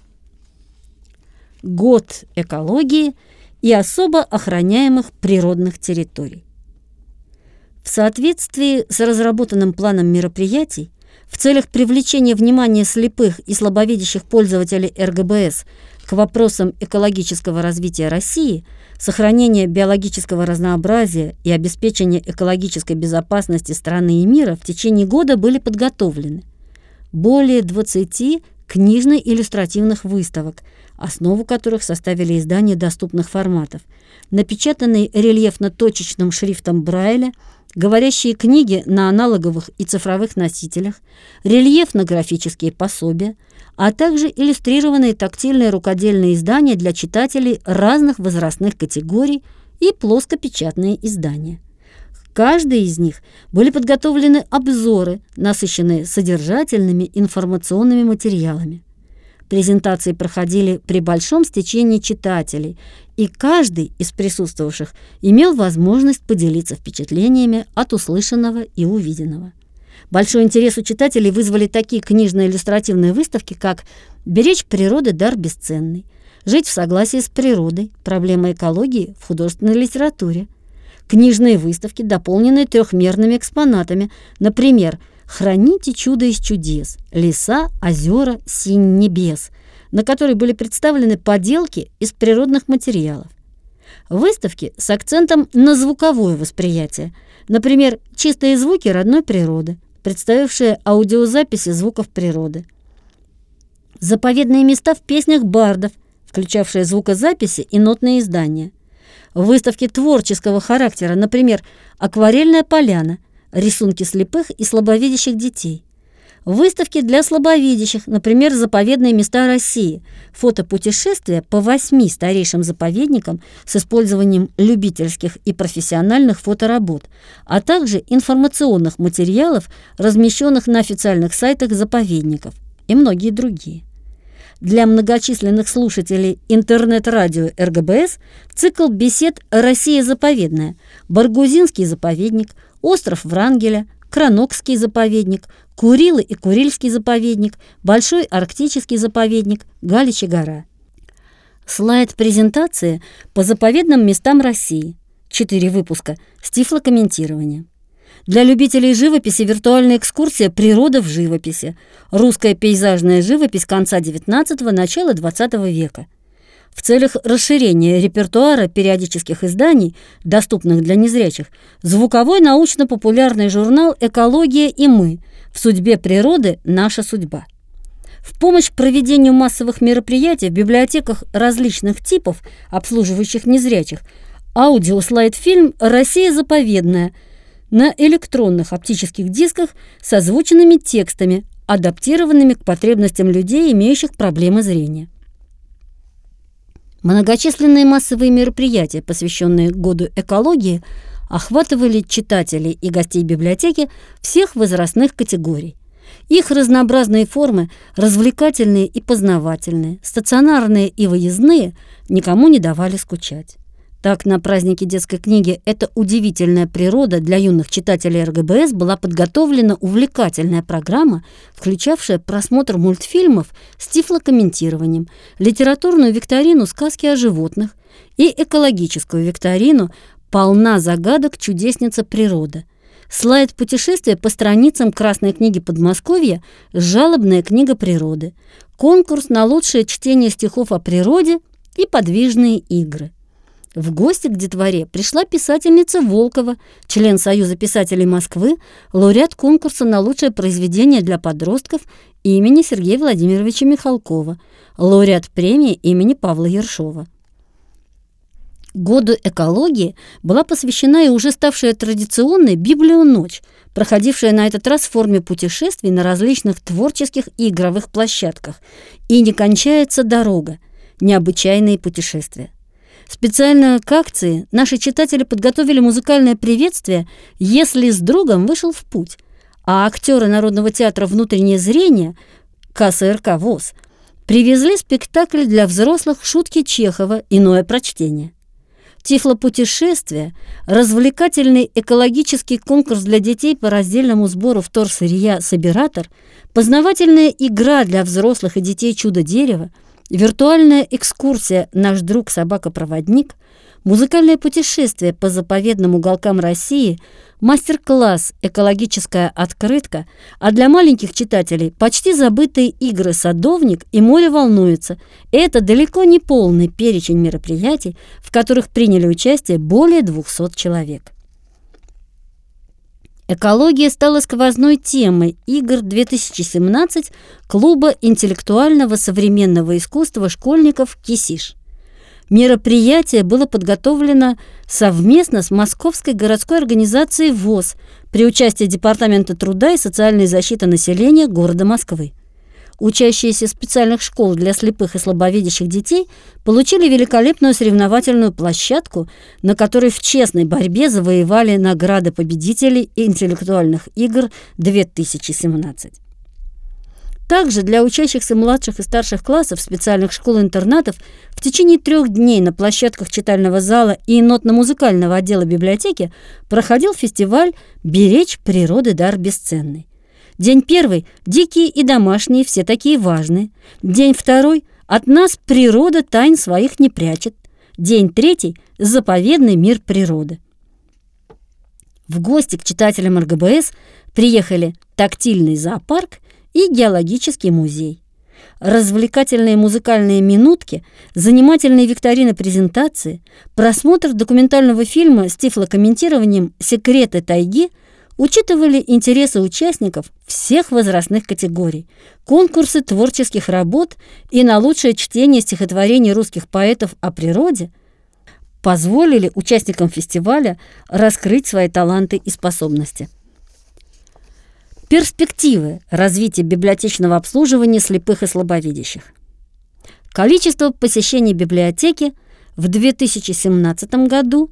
Год экологии и особо охраняемых природных территорий. В соответствии с разработанным планом мероприятий в целях привлечения внимания слепых и слабовидящих пользователей РГБС к вопросам экологического развития России, сохранения биологического разнообразия и обеспечения экологической безопасности страны и мира в течение года были подготовлены более 20 книжно-иллюстративных выставок, основу которых составили издания доступных форматов, напечатанные рельефно-точечным шрифтом Брайля, говорящие книги на аналоговых и цифровых носителях, рельефно-графические пособия, а также иллюстрированные тактильные рукодельные издания для читателей разных возрастных категорий и плоскопечатные издания. К каждой из них были подготовлены обзоры, насыщенные содержательными информационными материалами. Презентации проходили при большом стечении читателей, и каждый из присутствовавших имел возможность поделиться впечатлениями от услышанного и увиденного. Большой интерес у читателей вызвали такие книжно-иллюстративные выставки, как «Беречь природы дар бесценный», «Жить в согласии с природой. Проблема экологии в художественной литературе», книжные выставки, дополненные трехмерными экспонатами, например, «Храните чудо из чудес. Леса, озера, синь небес», на которой были представлены поделки из природных материалов. Выставки с акцентом на звуковое восприятие, например, «Чистые звуки родной природы», представившие аудиозаписи звуков природы. заповедные места в песнях бардов, включавшие звукозаписи и нотные издания, выставки творческого характера, например, «Акварельная поляна», рисунки слепых и слабовидящих детей, выставки для слабовидящих, например, «Заповедные места России», фотопутешествия по 8 старейшим заповедникам с использованием любительских и профессиональных фоторабот, а также информационных материалов, размещенных на официальных сайтах заповедников, и многие другие. Для многочисленных слушателей интернет-радио РГБС цикл бесед «Россия заповедная», Баргузинский заповедник, остров Врангеля, Кранокский заповедник, Курилы и Курильский заповедник, Большой арктический заповедник, Галичья гора. Слайд презентации по заповедным местам России. 4 выпуска с тифлокомментированием. Для любителей живописи виртуальная экскурсия «Природа в живописи». Русская пейзажная живопись конца XIX – начала XX века. В целях расширения репертуара периодических изданий, доступных для незрячих, звуковой научно-популярный журнал «Экология и мы. В судьбе природы наша судьба». В помощь проведению массовых мероприятий в библиотеках различных типов, обслуживающих незрячих, аудиослайд-фильм «Россия заповедная» на электронных оптических дисках с озвученными текстами, адаптированными к потребностям людей, имеющих проблемы зрения. Многочисленные массовые мероприятия, посвященные году экологии, охватывали читателей и гостей библиотеки всех возрастных категорий. Их разнообразные формы, развлекательные и познавательные, стационарные и выездные, никому не давали скучать. Так, на празднике детской книги «Это удивительная природа» для юных читателей РГБС была подготовлена увлекательная программа, включавшая просмотр мультфильмов с тифлокомментированием, литературную викторину «Сказки о животных» и экологическую викторину «Полна загадок чудесница природа». Слайд путешествия по страницам Красной книги Подмосковья «Жалобная книга природы», конкурс на лучшее чтение стихов о природе и подвижные игры. В гости к детворе пришла писательница Волкова, член Союза писателей Москвы, лауреат конкурса на лучшее произведение для подростков имени Сергея Владимировича Михалкова, лауреат премии имени Павла Ершова. Году экологии была посвящена и уже ставшая традиционной «Библионочь», проходившая на этот раз в форме путешествий на различных творческих и игровых площадках. И не кончается дорога, необычайные путешествия. Специально к акции наши читатели подготовили музыкальное приветствие «Если с другом вышел в путь», а актеры Народного театра «Внутреннее зрение» КСРК ВОС привезли спектакль для взрослых «Шутки Чехова. Иное прочтение». Тифлопутешествие, развлекательный экологический конкурс для детей по раздельному сбору вторсырья «Собиратор», познавательная игра для взрослых и детей «Чудо-дерево», виртуальная экскурсия «Наш друг собака-проводник», музыкальное путешествие по заповедным уголкам России, мастер-класс «Экологическая открытка», а для маленьких читателей почти забытые игры «Садовник» и «Море волнуется». Это далеко не полный перечень мероприятий, в которых приняли участие более 200 человек. Экология стала сквозной темой игр 2017 Клуба интеллектуального современного искусства школьников «Кисиш». Мероприятие было подготовлено совместно с Московской городской организацией ВОС при участии Департамента труда и социальной защиты населения города Москвы. Учащиеся специальных школ для слепых и слабовидящих детей получили великолепную соревновательную площадку, на которой в честной борьбе завоевали награды победителей интеллектуальных игр 2017. Также для учащихся младших и старших классов специальных школ-интернатов в течение 3 дней на площадках читального зала и нотно-музыкального отдела библиотеки проходил фестиваль «Беречь природы дар бесценный». День 1 – дикие и домашние, все такие важные. День 2 – от нас природа тайн своих не прячет. День 3 – заповедный мир природы. В гости к читателям РГБС приехали тактильный зоопарк и геологический музей. Развлекательные музыкальные минутки, занимательные викторины-презентации, просмотр документального фильма с тифлокомментированием «Секреты тайги» учитывали интересы участников всех возрастных категорий, конкурсы творческих работ и на лучшее чтение стихотворений русских поэтов о природе позволили участникам фестиваля раскрыть свои таланты и способности. Перспективы развития библиотечного обслуживания слепых и слабовидящих. Количество посещений библиотеки в 2017 году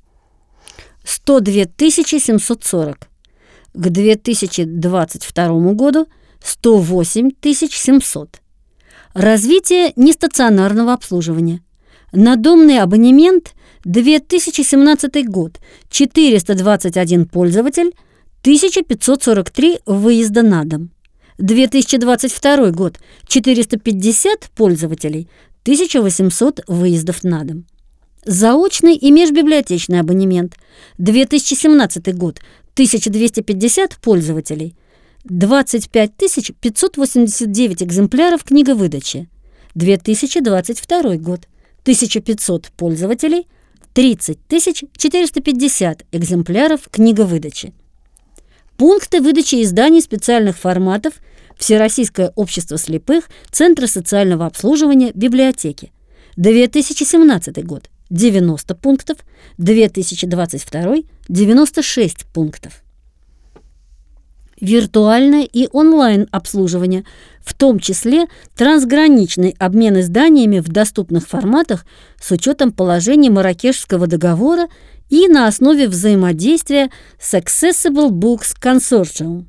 102 740, к 2022 году 108 700. Развитие нестационарного обслуживания. Надомный абонемент 2017 год 421 пользователь, 1543 выезда на дом. 2022 год 450 пользователей, 1800 выездов на дом. Заочный и межбиблиотечный абонемент. 2017 год 1250 пользователей, 25 589 экземпляров книговыдачи. 2022 год 1500 пользователей, 30 450 экземпляров книговыдачи. Пункты выдачи изданий специальных форматов Всероссийское общество слепых, Центра социального обслуживания, библиотеки. 2017 год 90 пунктов, 2022 96 пунктов. Виртуальное и онлайн-обслуживание, в том числе трансграничный обмен изданиями в доступных форматах с учетом положений Марракешского договора и на основе взаимодействия с Accessible Books Consortium.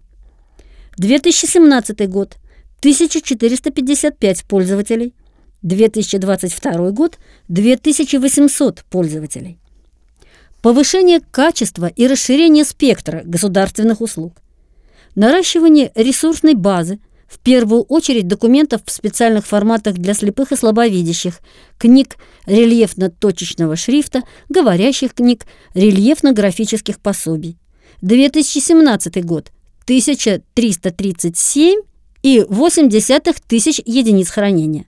2017 год 1455 пользователей, 2022 год 2800 пользователей. Повышение качества и расширение спектра государственных услуг. Наращивание ресурсной базы, в первую очередь документов в специальных форматах для слепых и слабовидящих, книг рельефно-точечного шрифта, говорящих книг, рельефно-графических пособий. 2017 год 1337,8 тысяч единиц хранения.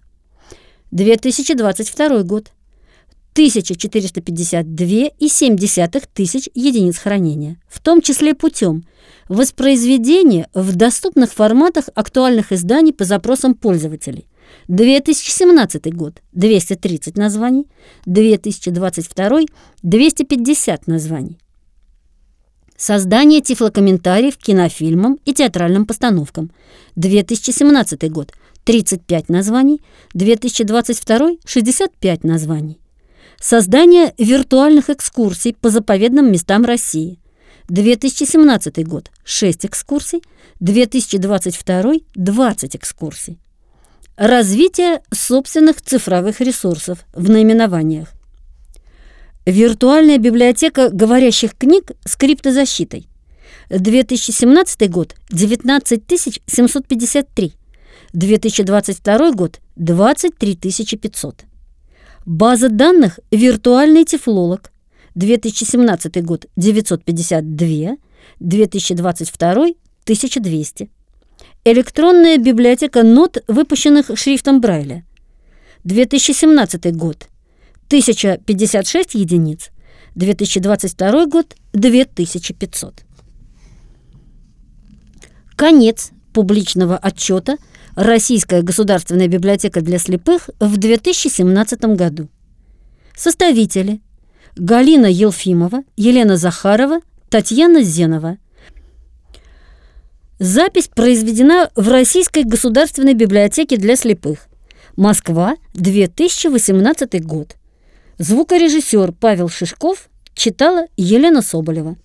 2022 год 1452,7 тысяч единиц хранения, в том числе путем воспроизведения в доступных форматах актуальных изданий по запросам пользователей. 2017 год 230 названий, 2022 250 названий. Создание тифлокомментариев к кинофильмам и театральным постановкам. 2017 год 35 названий, 2022 65 названий. Создание виртуальных экскурсий по заповедным местам России. 2017 год 6 экскурсий, 2022 20 экскурсий. Развитие собственных цифровых ресурсов в наименованиях. Виртуальная библиотека говорящих книг с криптозащитой. 2017 год 19 753, 2022 год 23 500. База данных «Виртуальный тифлолог». 2017 год 952, 2022 1200. Электронная библиотека нот, выпущенных шрифтом Брайля. 2017 год 1056 единиц, 2022 год 2500. Конец публичного отчета «Российская государственная библиотека для слепых» в 2017 году. Составители: Галина Елфимова, Елена Захарова, Татьяна Зенова. Запись произведена в Российской государственной библиотеке для слепых. Москва, 2018 год. Звукорежиссер Павел Шишков, читала Елена Соболева.